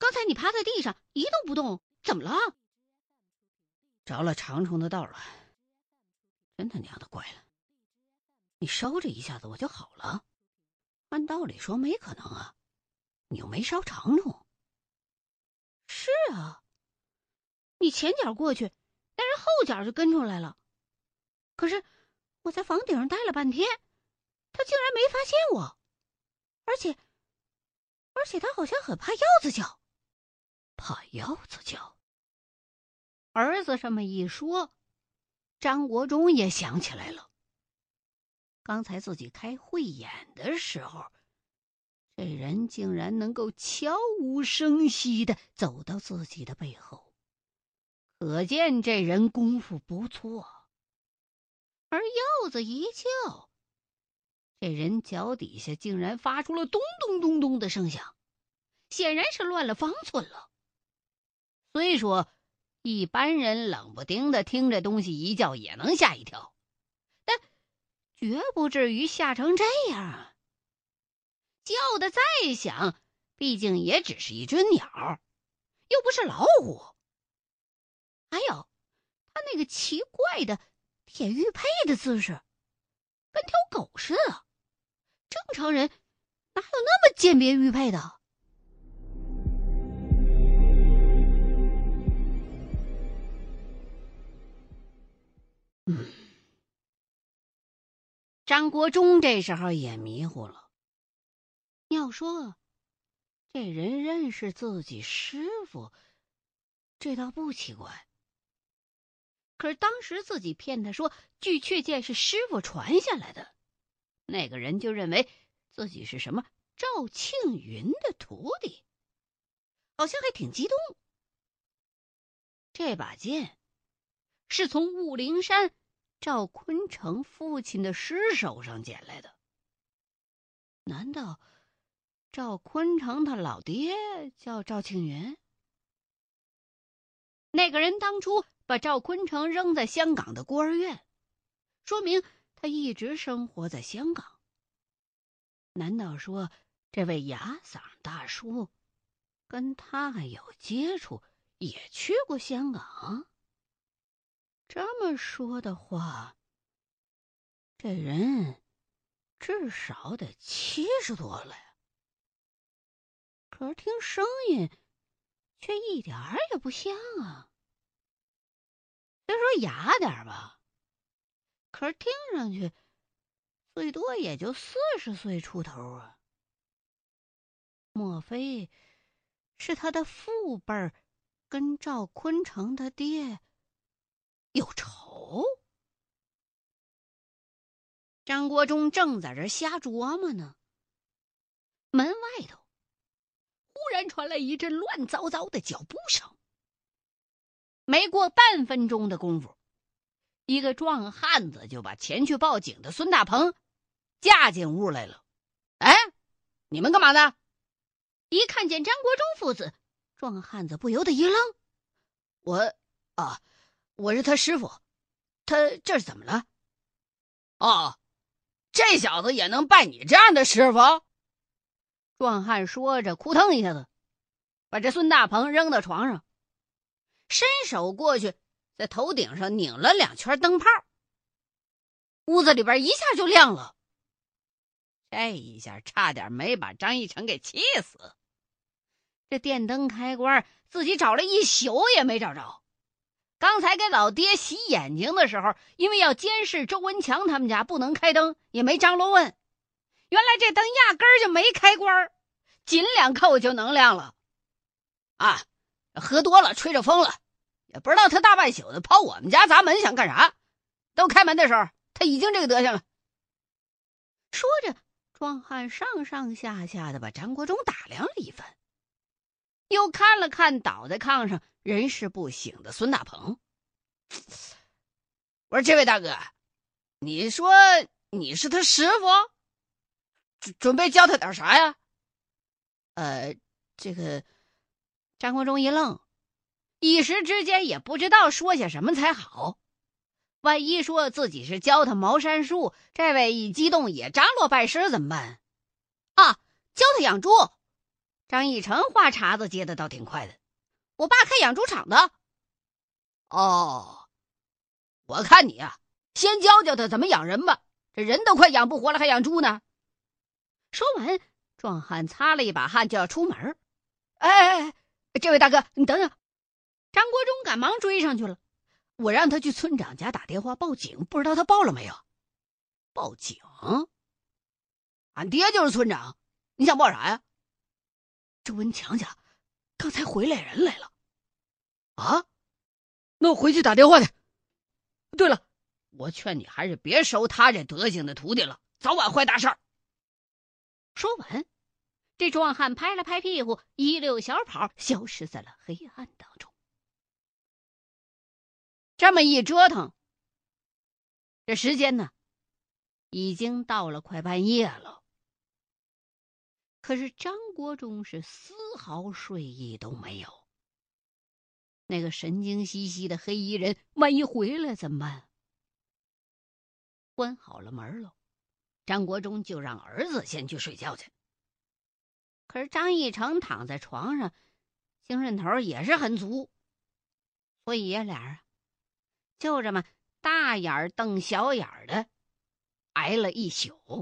刚才你趴在地上一动不动，怎么了？ 着了长虫的道了，真他娘的怪了！你烧这一下子我就好了，按道理说没可能啊，你又没烧长虫。 是啊，你前脚过去，但是后脚就跟出来了。可是我在房顶上待了半天，他竟然没发现我，而且他好像很怕腰子叫。 怕腰子叫？ 儿子这么一说，张国忠也想起来了。刚才自己开慧眼的时候，这人竟然能够悄无声息地走到自己的背后，可见这人功夫不错。而鹞子一叫，这人脚底下竟然发出了咚咚咚咚的声响，显然是乱了方寸了。虽说一般人冷不丁的听这东西一叫也能吓一跳，但绝不至于吓成这样啊！叫的再响，毕竟也只是一只鸟，又不是老虎。还有他那个奇怪的舔玉佩的姿势，跟条狗似的。正常人哪有那么鉴别玉佩的？张国忠这时候也迷糊了。要说这人认识自己师傅，这倒不奇怪。可是当时自己骗他说巨雀剑是师傅传下来的，那个人就认为自己是什么赵庆云的徒弟，好像还挺激动。这把剑是从雾灵山赵坤成父亲的尸手上捡来的，难道赵坤成他老爹叫赵庆云？那个人当初把赵坤成扔在香港的孤儿院，说明他一直生活在香港。难道说这位哑嗓大叔跟他还有接触，也去过香港？这么说的话，这人至少得70多了呀。可是听声音却一点儿也不像啊。虽说哑点吧，可是听上去最多也就40岁出头啊。莫非是他的父辈儿跟赵坤成他爹有仇？张国忠正在这瞎琢磨呢，门外头忽然传来一阵乱糟糟的脚步声。没过半分钟的功夫，一个壮汉子就把前去报警的孙大鹏架进屋来了。哎，你们干嘛呢？一看见张国忠父子，壮汉子不由得一愣。我是他师傅，他这是怎么了？ 哦，这小子也能拜你这样的师傅？ 壮汉说着，扑腾一下子把这孙大鹏扔到床上，伸手过去在头顶上拧了2圈灯泡，屋子里边一下就亮了。这一下差点没把张义成给气死。这电灯开关自己找了一宿也没找着。刚才给老爹洗眼睛的时候，因为要监视周文强他们家，不能开灯，也没张罗问。原来这灯压根儿就没开关，紧2扣就能亮了。 啊，喝多了吹着风了，也不知道他大半宿的跑我们家砸门想干啥。都开门的时候他已经这个德行了。 说着，壮汉上上下下的把张国忠打量了一番，又看了看倒在炕上人事不省的孙大鹏。 我说这位大哥，你说你是他师傅，准备教他点啥呀？ 这个张国忠一愣，一时之间也不知道说些什么才好。万一说自己是教他茅山术，这位一激动也张罗拜师怎么办？啊，教他养猪。 张义成话茬子接的倒挺快的，我爸开养猪场的。 哦，我看你啊，先教教他怎么养人吧，这人都快养不活了，还养猪呢。 说完，壮汉擦了一把汗就要出门。 哎，这位大哥，你等等。 张国忠赶忙追上去了。 我让他去村长家打电话报警，不知道他报了没有？报警？俺爹就是村长，你想报啥呀？周文强家刚才回来人来了。啊？那我回去打电话去。对了，我劝你还是别收他这德行的徒弟了，早晚坏大事儿。 说完，这壮汉拍了拍屁股，一溜小跑消失在了黑暗当中。这么一折腾，这时间呢，已经到了快半夜了。可是张国忠是丝毫睡意都没有。那个神经兮兮的黑衣人万一回来怎么办？关好了门了，张国忠就让儿子先去睡觉去。可是张义成躺在床上，精神头也是很足，所以爷俩就这么大眼瞪小眼的挨了一宿。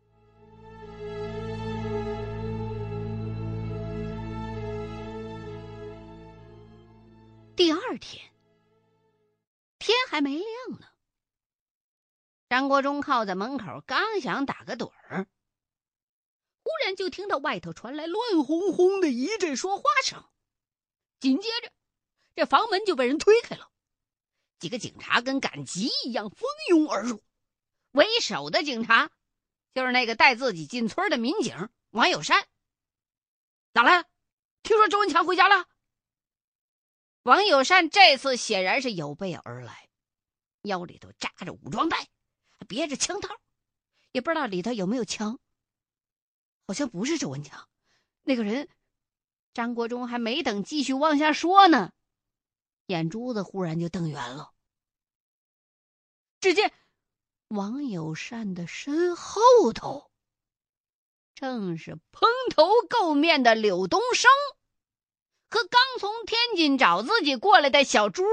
第二天，天还没亮呢，张国忠靠在门口，刚想打个盹儿，忽然就听到外头传来乱哄哄的一阵说话声，紧接着这房门就被人推开了，几个警察跟赶集一样蜂拥而入。为首的警察就是那个带自己进村的民警王友善。 咋了？听说周文强回家了？ 王友善这次显然是有备而来，腰里头扎着武装带，别着枪套，也不知道里头有没有枪。好像不是周文强，那个人。张国忠还没等继续往下说呢，眼珠子忽然就瞪圆了。只见王友善的身后头正是蓬头垢面的柳东升和刚从天津找自己过来的小朱。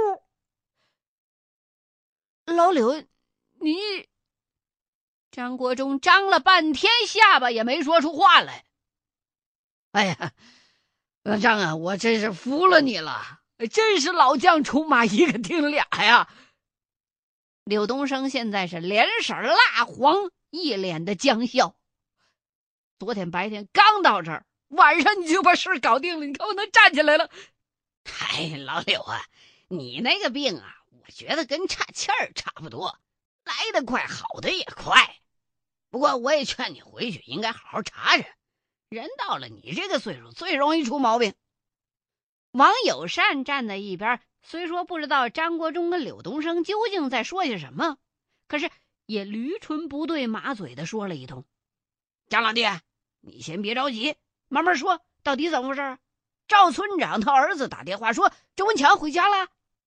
老柳，你……张国忠张了半天下巴也没说出话来。 哎呀，张啊，我真是服了你了，真是老将出马一个顶俩呀。 柳东升现在是脸色蜡黄，一脸的僵笑。昨天白天刚到这儿，晚上你就把事搞定了，你看我能站起来了。 哎，老柳啊，你那个病啊，我觉得跟岔气儿差不多，来得快，好的也快。不过我也劝你回去应该好好查查，人到了你这个岁数最容易出毛病。 王友善站在一边，虽说不知道张国忠跟柳东升究竟在说些什么，可是也驴唇不对马嘴的说了一通。 张老弟，你先别着急，慢慢说，到底怎么回事？赵村长他儿子打电话说周文强回家了。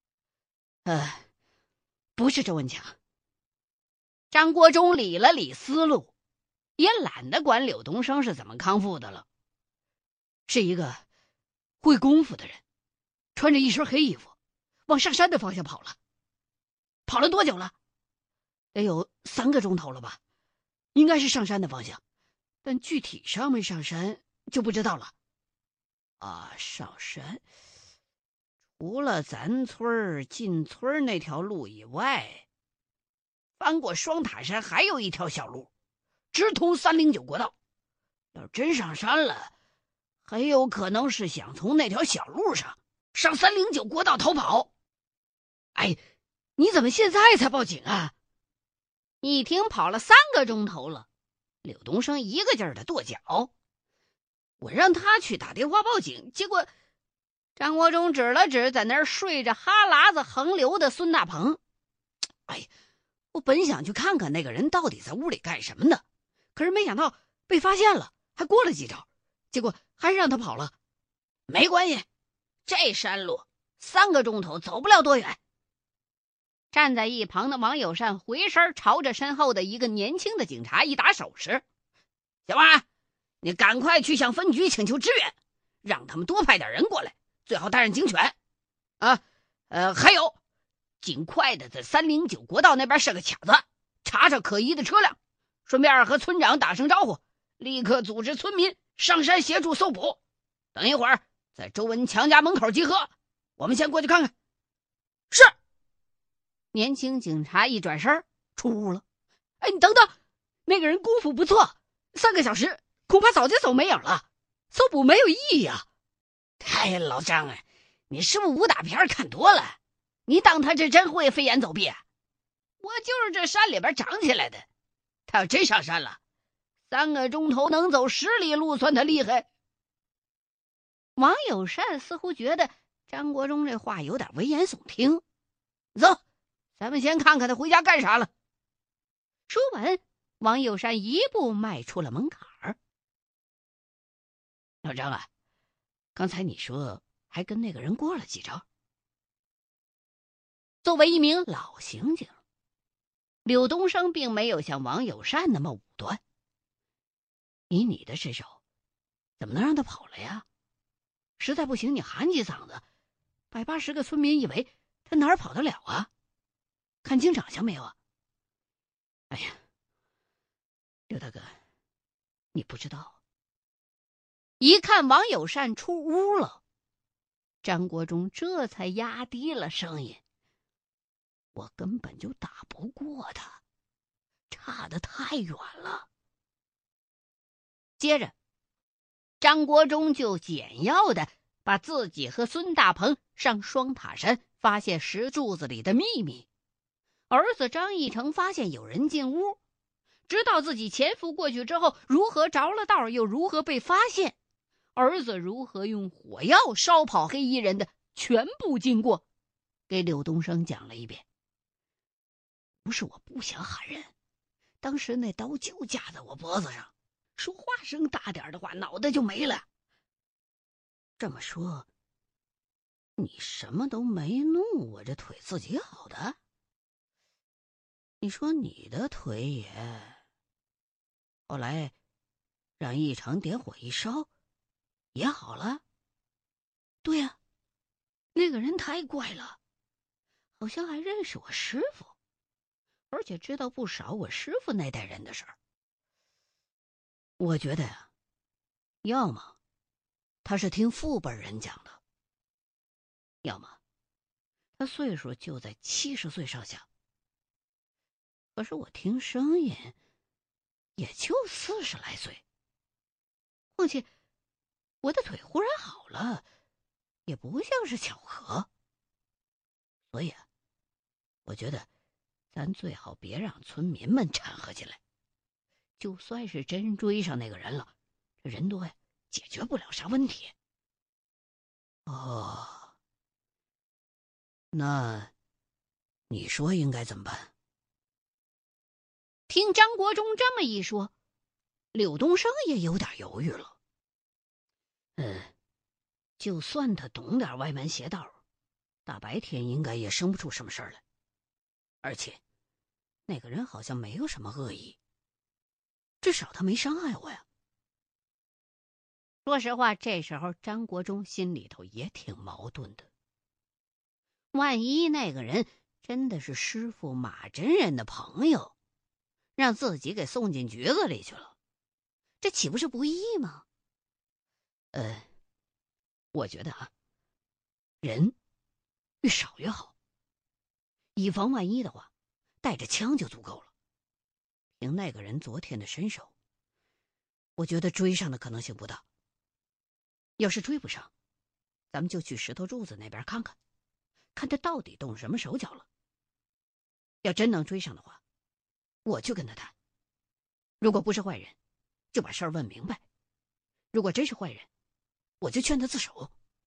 不是周文强。张国忠理了理思路，也懒得管柳东升是怎么康复的了。 是一个会功夫的人，穿着一身黑衣服，往上山的方向跑了。跑了多久了？得有3个钟头了吧？应该是上山的方向，但具体上没上山就不知道了。上山，除了咱村进村那条路以外，翻过双塔山还有一条小路，直通309国道。要真上山了，很有可能是想从那条小路上上309国道逃跑。哎，你怎么现在才报警啊？ 一听跑了3个钟头了，柳东升一个劲儿的跺脚。 我让他去打电话报警，结果张国忠指了指在那儿睡着哈喇子横流的孙大鹏。 哎，我本想去看看那个人到底在屋里干什么呢，可是没想到被发现了，还过了几招，结果还是让他跑了。没关系，这山路3个钟头走不了多远。 站在一旁的王友善回身朝着身后的一个年轻的警察一打手势：“ 小王，你赶快去向分局请求支援， 让他们多派点人过来，最好带上警犬。还有，尽快的在309国道那边设个卡子，查查可疑的车辆，顺便和村长打声招呼，立刻组织村民上山协助搜捕。等一会儿在周文强家门口集合，我们先过去看看。是。年轻警察一转身出屋了。你等等，那个人功夫不错，3个小时恐怕早就走没影了，搜捕没有意义啊。老张啊，你是不是武打片看多了？你当他这真会飞檐走壁啊？我就是这山里边长起来的，他要真上山了，3个钟头能走10里路算他厉害。王友善似乎觉得张国忠这话有点危言耸听，走，咱们先看看他回家干啥了。说完，王友善一步迈出了门槛儿。老张啊，刚才你说还跟那个人过了几招？作为一名老刑警，柳东升并没有像王友善那么武断。以你的身手，怎么能让他跑了呀？实在不行，你喊几嗓子，180个村民以为他哪儿跑得了啊？看清长相没有啊？哎呀，刘大哥，你不知道。一看王友善出屋了，张国忠这才压低了声音：我根本就打不过他，差得太远了。接着张国忠就简要的把自己和孙大鹏上双塔山发现石柱子里的秘密，儿子张义成发现有人进屋，知道自己潜伏过去之后如何着了道，又如何被发现，儿子如何用火药烧跑黑衣人的全部经过，给柳东升讲了一遍。不是我不想喊人，当时那刀就架在我脖子上，说话声大点的话，脑袋就没了。这么说，你什么都没弄，我这腿自己好的？你说你的腿也……后来让义成点火一烧，也好了。对呀，那个人太怪了，好像还认识我师傅，而且知道不少我师傅那代人的事儿。我觉得呀，要么他是听父辈人讲的，要么他岁数就在70岁上下。可是我听声音也就40来岁，况且我的腿忽然好了，也不像是巧合。所以啊，我觉得咱最好别让村民们掺和进来。就算是真追上那个人了，这人多呀，解决不了啥问题。哦，那你说应该怎么办？听张国忠这么一说，柳东升也有点犹豫了。就算他懂点歪门邪道，大白天应该也生不出什么事儿来。而且那个人好像没有什么恶意，至少他没伤害我呀。说实话，这时候张国忠心里头也挺矛盾的。万一那个人真的是师傅马真人的朋友，让自己给送进局子里去了，这岂不是不义吗？我觉得啊，人越少越好，以防万一的话，带着枪就足够了。凭那个人昨天的身手，我觉得追上的可能性不大。要是追不上，咱们就去石头柱子那边看看，看他到底动什么手脚了。要真能追上的话，我就跟他谈。如果不是坏人，就把事儿问明白；如果真是坏人，我就劝他自首。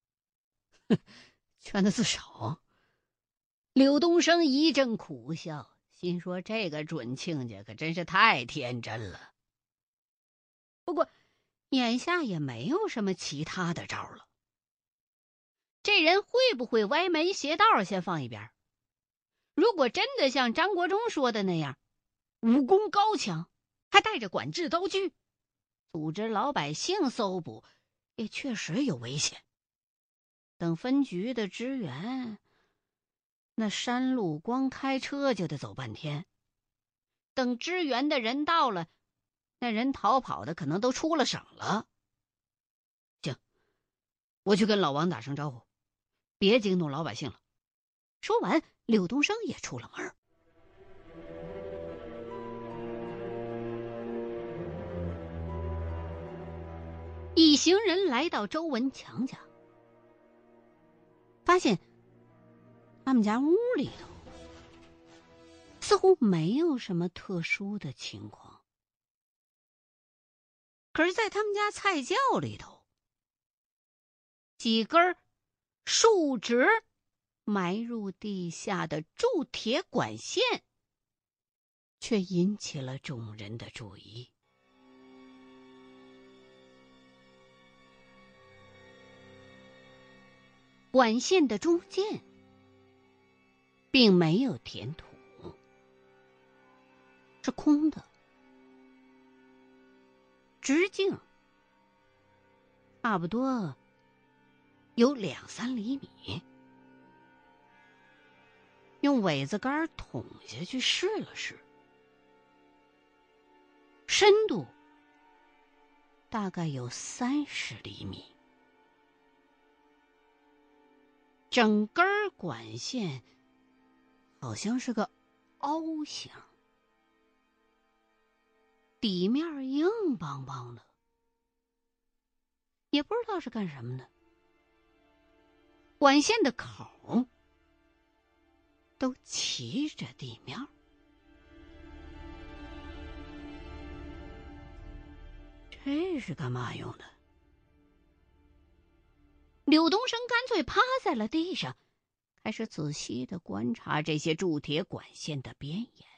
劝他自首？柳东升一阵苦笑，心说这个准亲家可真是太天真了。不过眼下也没有什么其他的招了。这人会不会歪门邪道先放一边，如果真的像张国忠说的那样，武功高强，还带着管制刀具，组织老百姓搜捕， 也确实有危险。等分局的支援，那山路光开车就得走半天。等支援的人到了，那人逃跑的可能都出了省了。行，我去跟老王打声招呼，别惊动老百姓了。说完，柳东升也出了门。一行人来到周文强家，发现他们家屋里头似乎没有什么特殊的情况，可是在他们家菜窖里头，几根竖直埋入地下的铸铁管线却引起了众人的注意。管线的中间并没有填土，是空的，直径差不多有2-3厘米。用苇子杆捅下去试了试，深度大概有30厘米。整根管线好像是个凹形，底面硬邦邦的，也不知道是干什么的。管线的口都齐着地面，这是干嘛用的？柳东升干脆趴在了地上，开始仔细地观察这些铸铁管线的边沿。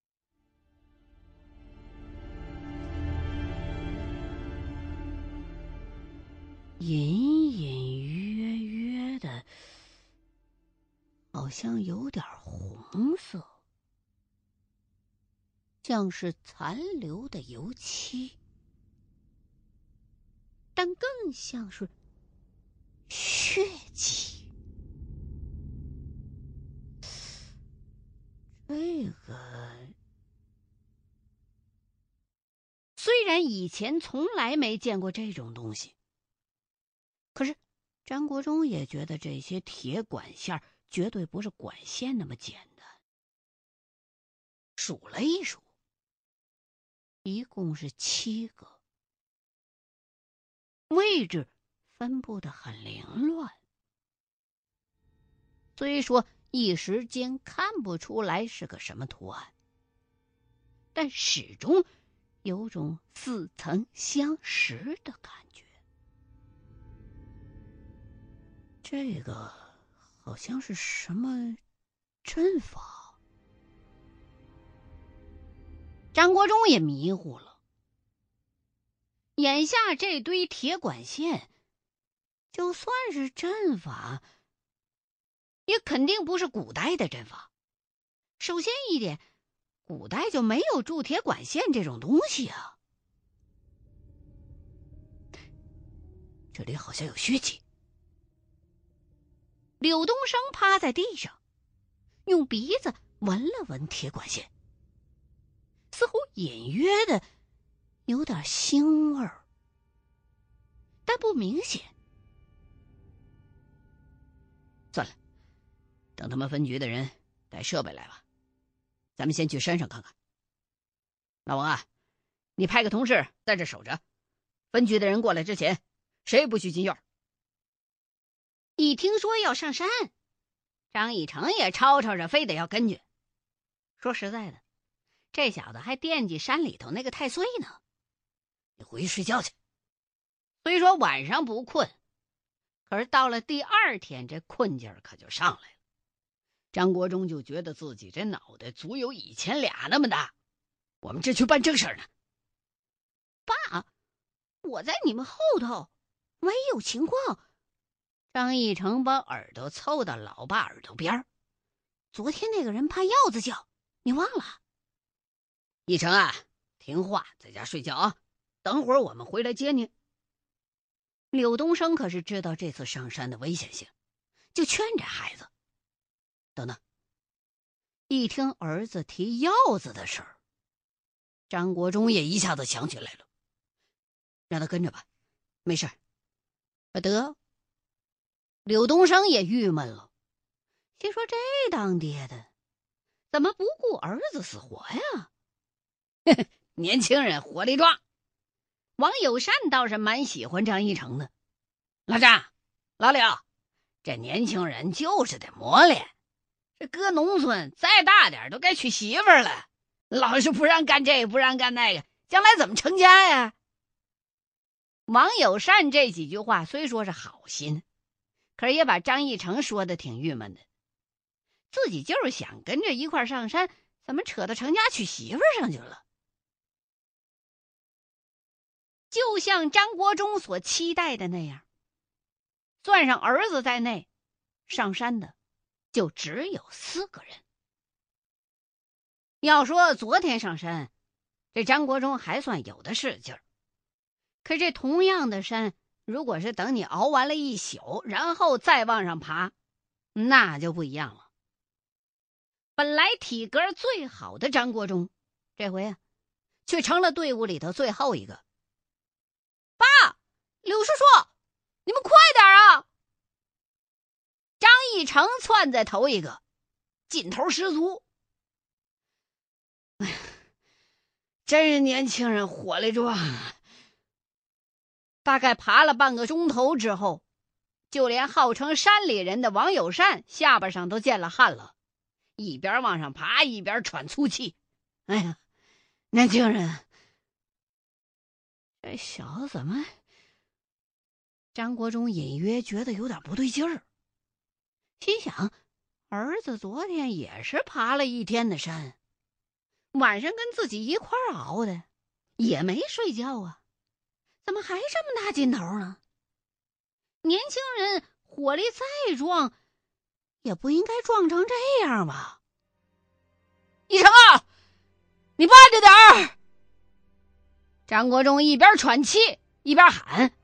隐隐约约的，好像有点红色，像是残留的油漆，但更像是血迹。这个虽然以前从来没见过这种东西，可是张国忠也觉得这些铁管线绝对不是管线那么简单。数了一数，一共是7个，位置分布得很凌乱。虽说一时间看不出来是个什么图案，但始终有种似曾相识的感觉。这个好像是什么阵法。张国忠也迷糊了，眼下这堆铁管线就算是阵法，也肯定不是古代的阵法。首先一点，古代就没有铸铁管线这种东西啊。这里好像有血迹。柳东升趴在地上，用鼻子闻了闻铁管线，似乎隐约的有点腥味儿，但不明显。算了，等他们分局的人带设备来吧，咱们先去山上看看。老王啊，你派个同事在这守着，分局的人过来之前，谁也不许进院。一听说要上山，张以成也吵吵着非得要跟去。说实在的，这小子还惦记山里头那个太岁呢。你回去睡觉去。虽说晚上不困，可是到了第2天，这困劲儿可就上来了。张国忠就觉得自己这脑袋足有以前俩那么大。我们这去办正事呢。爸，我在你们后头，没有情况。张义成把耳朵凑到老爸耳朵边。昨天那个人怕鹞子叫，你忘了？义成啊，听话，在家睡觉啊，等会儿我们回来接你。 柳东升可是知道这次上山的危险性，就劝这孩子：“等等。”一听儿子提药子的事儿，张国忠也一下子想起来了，让他跟着吧，没事。得，柳东升也郁闷了，心说这当爹的怎么不顾儿子死活呀？年轻人火力壮。王友善倒是蛮喜欢张义成的。老张、老柳，这年轻人就是得磨练，这搁农村再大点都该娶媳妇了，老是不让干这个不让干那个，将来怎么成家呀？王友善这几句话虽说是好心，可是也把张义成说的挺郁闷的。自己就是想跟着一块上山，怎么扯到成家娶媳妇上去了？就像张国忠所期待的那样，算上儿子在内，上山的就只有4个人。要说昨天上山，这张国忠还算有的是劲儿。可这同样的山，如果是等你熬完了一宿，然后再往上爬，那就不一样了。本来体格最好的张国忠，这回却成了队伍里头最后一个。爸，柳叔叔，你们快点啊！张义成窜在头一个，劲头十足。真是年轻人火力壮啊！大概爬了半个钟头之后，就连号称山里人的王友善下巴上都见了汗了，一边往上爬一边喘粗气。哎呀，年轻人，这小子怎么……张国忠隐约觉得有点不对劲儿，心想儿子昨天也是爬了一天的山，晚上跟自己一块熬的，也没睡觉啊，怎么还这么大劲头呢？年轻人火力再壮，也不应该壮成这样吧？义成啊，你慢着点儿！张国忠一边喘气一边喊。